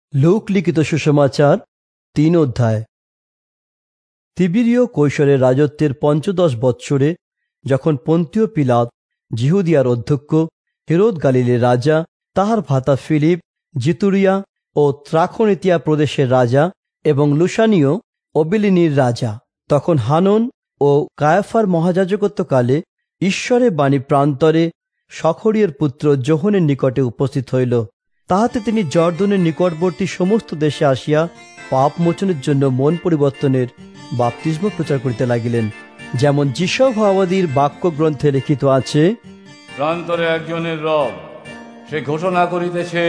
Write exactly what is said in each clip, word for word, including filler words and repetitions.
লূক লিখিত সুসমাচার তিন অধ্যায়। তিবিরিয় কৈশোরের রাজত্বের পঞ্চদশ বৎসরে যখন পন্তীয় পিলাত যিহুদিয়ার অধ্যক্ষ, হেরোদ গালিলের রাজা, তাহার ভ্রাতা ফিলিপ জিতুরিয়া ও ত্রাখোনিতিয়া প্রদেশের রাজা এবং লুসানীয় অবিলিনির রাজা, তখন হানন ও কায়াফার মহাযাজকত্বকালে ঈশ্বরের বাণী প্রান্তরে সখরিয়ের পুত্র যোহনের নিকটে উপস্থিত হইল। তাহাতে তিনি জর্দনের নিকটবর্তী সমস্ত দেশে আসিয়া পাপ মোচনের জন্য মন পরিবর্তনের বাপ্তিস্ম প্রচার করিতে লাগিলেন, যেমন যিশয় ভাবাদীর বাক্য গ্রন্থে লিখিত আছে, প্রান্তরে একজনের রব, সে ঘোষণা করিতেছে,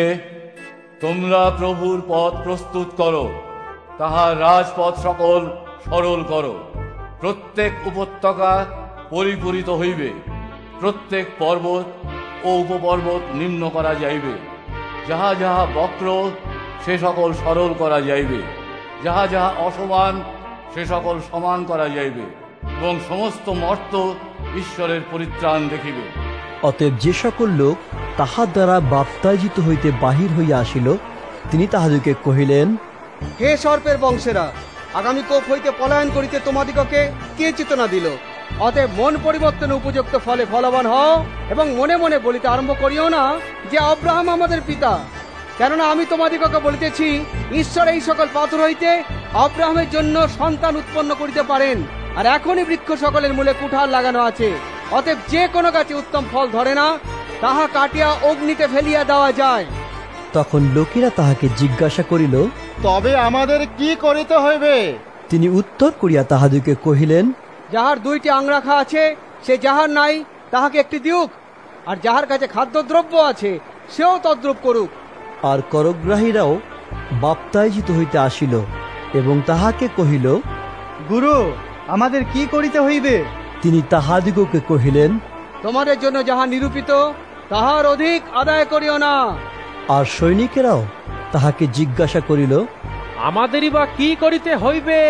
তোমরা প্রভুর পথ প্রস্তুত করো, তাহার রাজপথ সকল সরল করো। প্রত্যেক উপত্যকা পরিপূরিত হইবে, প্রত্যেক পর্বত ও উপপর্বত নিম্ন করা যাইবে, যাহা যাহা বক্র সে সকল সরল করা যাইবে, যাহা যাহা অসমান সে সকল সমান করা যাইবে, এবং সমস্ত মর্ত ঈশ্বরের পরিত্রাণ দেখিবে। অতএব যে সকল লোক তাহার দ্বারা বাপ্তায়িত হইতে বাহির হইয়া আসিল, তিনি তাহাদিগকে কহিলেন, হে সর্পের বংশেরা, আগামী কোপ হইতে পলায়ন করিতে তোমাদিগকে কে চেতনা দিল? অতএব মন পরিবর্তন উপযুক্ত ফলে ফলবান হও, এবং মনে মনে বলিতে আরম্ভ করিও না যে আব্রাহাম আমাদের পিতা। কেননা আমি তোমাদিগকে বলিতেছি, ঈশ্বর এই সকল পাথর হইতে আব্রাহামের জন্য সন্তান উৎপন্ন করিতে পারেন। আর এখনই বৃক্ষ সকলের মূলে কুঠার লাগানো আছে। অতএব যে কোনো গাছে উত্তম ফল ধরে না, তাহা কাটিয়া অগ্নিতে ফেলিয়া দেওয়া যায়। তখন লোকেরা তাহাকে জিজ্ঞাসা করিল, তবে আমাদের কি করিতে হইবে? তিনি উত্তর করিয়া তাহাদিগকে কহিলেন, যাহার দুইটি আংরাখা আছে, সে যাহার নাই তাহাকে একটি দিউক, আর যাহার কাছে খাদ্যদ্রব্য আছে, সেও তদ্রূপ করুক। আর করগ্রাহীরাও বাপ্তায়িত হইতে আসিল এবং তাহাকে কহিল, গুরু, আমাদের কি করিতে হইবে? তিনি তাহাদিগকে কহিলেন, তোমাদের জন্য যাহা নিরূপিত, তাহার অধিক আদায় করিও না। আর সৈনিকেরাও তাহাকে জিজ্ঞাসা করিল, আমাদেরই বা কি করিতে হইবে?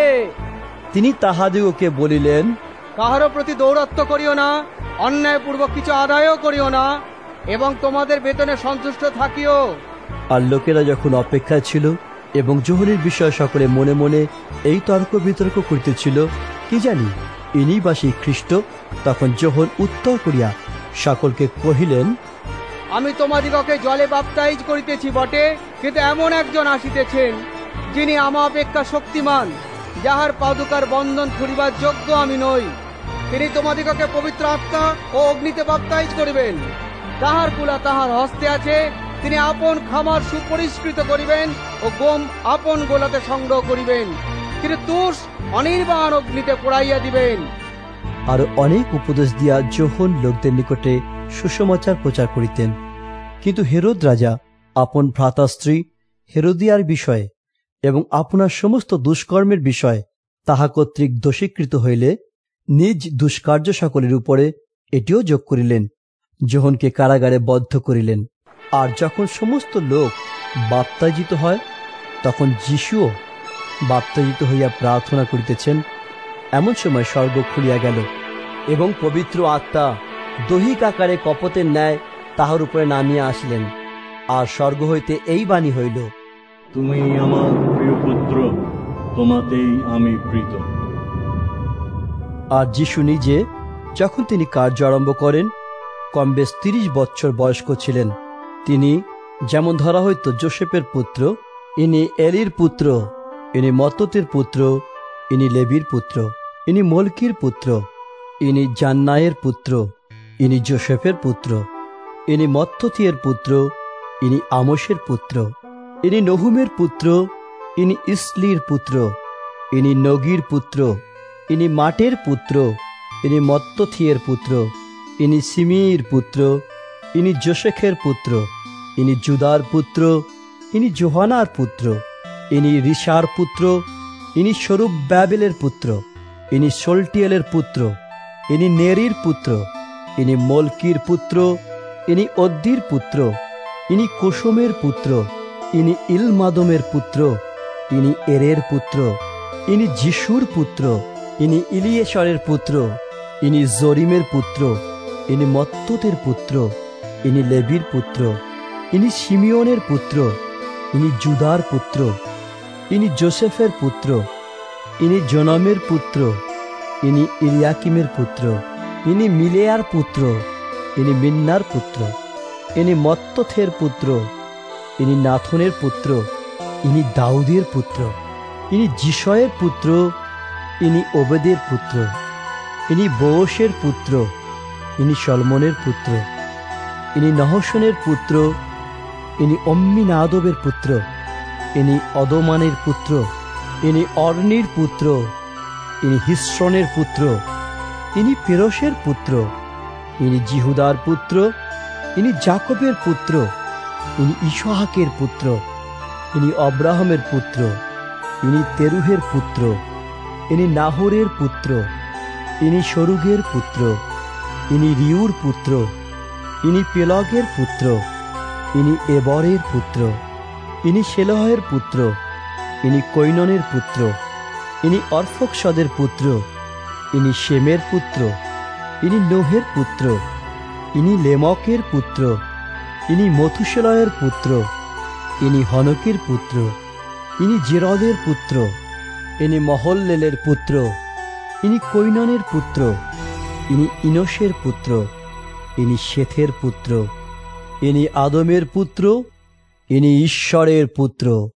তিনি তাহাদিগকে বলিলেন, কাহারও প্রতি দৌরাত্ম্য করিও না, অন্যায়পূর্বক কিছু আদায়ও করিও না, এবং তোমাদের বেতনে সন্তুষ্ট থাকিও। আর লোকেরা যখন অপেক্ষায় ছিল এবং যোহনের বিষয়ে সকলে মনে মনে এই তর্ক বিতর্ক করিতেছিল, কি জানি ইনি বা সেই খ্রিস্ট, তখন যোহন উত্তর করিয়া সকলকে কহিলেন, আমি তোমাদিগকে জলে বাপ্তাইজ করিতেছি বটে, কিন্তু এমন একজন আসিতেছেন, যিনি আমা অপেক্ষা শক্তিমান, যাহার পাদুকার বন্ধন খুলিবার যোগ্য আমি নই। তিনি তোমাদিগকে পবিত্র আত্মা ও অগ্নিতে বাপ্তাইজ করিবেন। তাহার কুলা তাহার হস্তে আছে, তিনি আপন খামার সুপরিষ্কৃত করিবেন ও গম আপন গোলাতে সংগ্রহ করিবেন, কিন্তু তুষ অনির্বাণ অগ্নিতে পোড়াইয়া দিবেন। আর অনেক উপদেশ দিয়া যোহন লোকদের নিকটে সুসমাচার প্রচার করিতেন। কিন্তু হেরোদ রাজা আপন ভ্রাতা স্ত্রী হেরোদিয়ার বিষয়ে এবং আপনার সমস্ত দুষ্কর্মের বিষয়ে তাহা কর্তৃক দোষীকৃত হইলে নিজ দুষ্কার্য সকলের উপরে এটিও যোগ করিলেন, যোহনকে কারাগারে বদ্ধ করিলেন। আর যখন সমস্ত লোক বাপ্তায়িত হয়, তখন যিশুও বাপ্তায়িত হইয়া প্রার্থনা করিতেছেন। এমন সময় স্বর্গ খুলিয়া গেল এবং পবিত্র আত্মা দৈহিক আকারে কপতের ন্যায় তাহার উপরে নামিয়া আসিলেন। আর স্বর্গ হইতে এই বাণী হইল, তুমি আমার প্রিয় পুত্র, তোমাতেই আমি প্রীত। আর যিশু নিজে যখন তিনি কার্য আরম্ভ করেন, কম বেশ তিরিশ বৎসর বয়স্ক ছিলেন। তিনি যেমন ধরা হইত যোসেফের পুত্র, ইনি এলির পুত্র, ইনি মত্ততের পুত্র, ইনি লেবির পুত্র, ইনি মলকির পুত্র, ইনি জান্নায়ের পুত্র, ইনি যোসেফের পুত্র, ইনি মত্তথিয়ের পুত্র, ইনি আমোসের পুত্র, ইনি নহুমের পুত্র, ইনি ইসলির পুত্র, ইনি নগির পুত্র, ইনি মাটের পুত্র, ইনি মত্তথিয়ের পুত্র, ইনি সিমির পুত্র, ইনি যোসেখের পুত্র, ইনি জুদার পুত্র, ইনি যোহানার পুত্র, ইনি রিশার পুত্র, ইনি সরুব্বাবেলের পুত্র, ইনি সোলটিয়েলের পুত্র, ইনি নেরির পুত্র, ইনি মলকির পুত্র, ইনি অদ্দির পুত্র, ইনি কোশমের পুত্র, ইনি ইলমাদমের পুত্র, ইনি এরের পুত্র, ইনি যিশুর পুত্র, ইনি ইলিয়েশরের পুত্র, ইনি জরিমের পুত্র, ইনি মত্ততের পুত্র, ইনি লেবির পুত্র, ইনি শিমিয়নের পুত্র, ইনি জুদার পুত্র, ইনি জোসেফের পুত্র, ইনি জোনামের পুত্র, ইনি ইলিয়াকিমের পুত্র, ইনি মিলেয়ার পুত্র, ইনি মিন্নার পুত্র, ইনি মত্তথের পুত্র, ইনি নাথনের পুত্র, ইনি দাউদের পুত্র, ইনি জিশয়ের পুত্র, ইনি ওবেদের পুত্র, ইনি বোওসের পুত্র, ইনি সলমনের পুত্র, ইনি নহশনের পুত্র, ইনি অম্মিনাদবের পুত্র, ইনি অদমানের পুত্র, ইনি অর্নির পুত্র, ইনি হিস্রনের পুত্র, ইনি পেরসের পুত্র, ইনি জিহুদার পুত্র, ইনি জাকবের পুত্র, ইনি ইসহাকের পুত্র, ইনি অব্রাহামের পুত্র, ইনি তেরুহের পুত্র, ইনি নাহোরের পুত্র, ইনি সরুগের পুত্র, ইনি রিউর পুত্র, ইনি পেলগের পুত্র, ইনি এবরের পুত্র, ইনি শেলহের পুত্র, ইনি কৈননের পুত্র, ইনি অর্ফক্ষদের পুত্র, ইনি শেমের পুত্র, ইনি নোহের পুত্র, ইনি লেমকের পুত্র, ইনি মথুশেলয়ের পুত্র, ইনি হনকের পুত্র, ইনি জেরদের পুত্র, ইনি মহল্লেলের পুত্র, ইনি কৈননের পুত্র, ইনি ইনোশের পুত্র, ইনি শেথের পুত্র, ইনি আদমের পুত্র, ইনি ঈশ্বরের পুত্র।